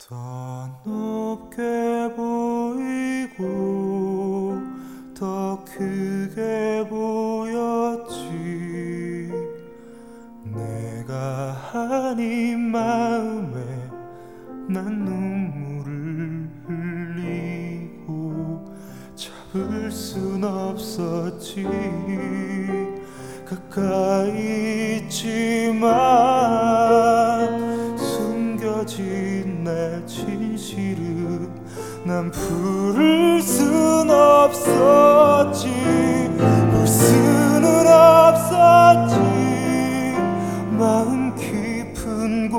더 높게 보이고 더 크게 보였지. 내가 아닌 마음에 난 눈물을 흘리고 잡을 순 없었지. 가까이 있지만 숨겨진 내 진실을 난 부를 순 없었지. 볼 수는 없었지. 마음 깊은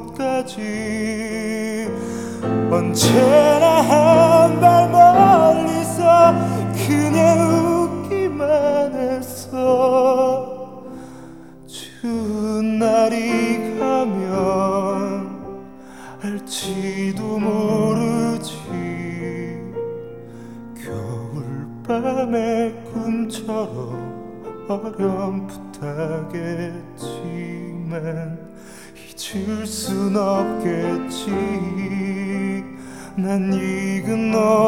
곳까지 언제나 한 발 멀리서 그냥 웃기만 했어. 추운 날이 가면 알지도 모르지. 겨울밤의 꿈처럼 어렴풋하겠지만 잊을 순 없겠지. 난 익은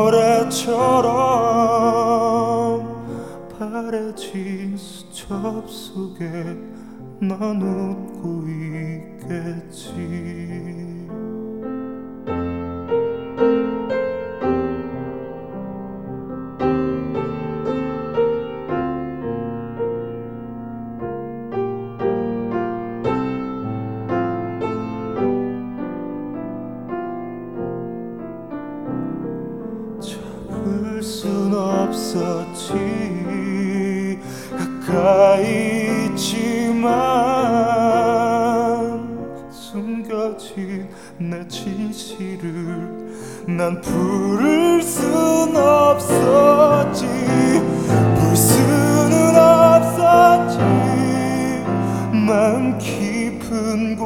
노래처럼 바래진 수첩 속에 넌 웃고 있겠지. 잡을 순 없었지. 가까이 있지만 숨겨진 내 진실을 난 부를 순 없었지. 볼 수는 없었지. 마음 깊은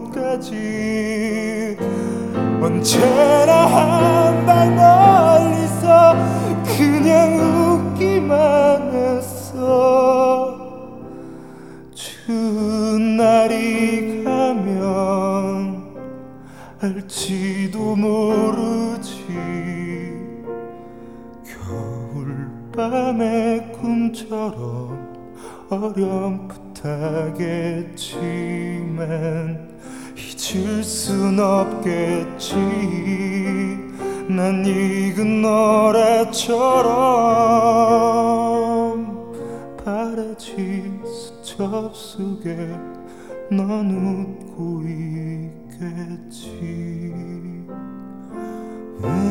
곳까지 언제나 한 발 멀리서 그냥 웃기만 했어. 추운 날이 가면 알지도 모르지. 겨울밤의 꿈처럼 어렴풋하겠지만 잊을 순 없겠지. 난 익은 노래처럼 바래진 수첩 속에 넌 웃고 있겠지.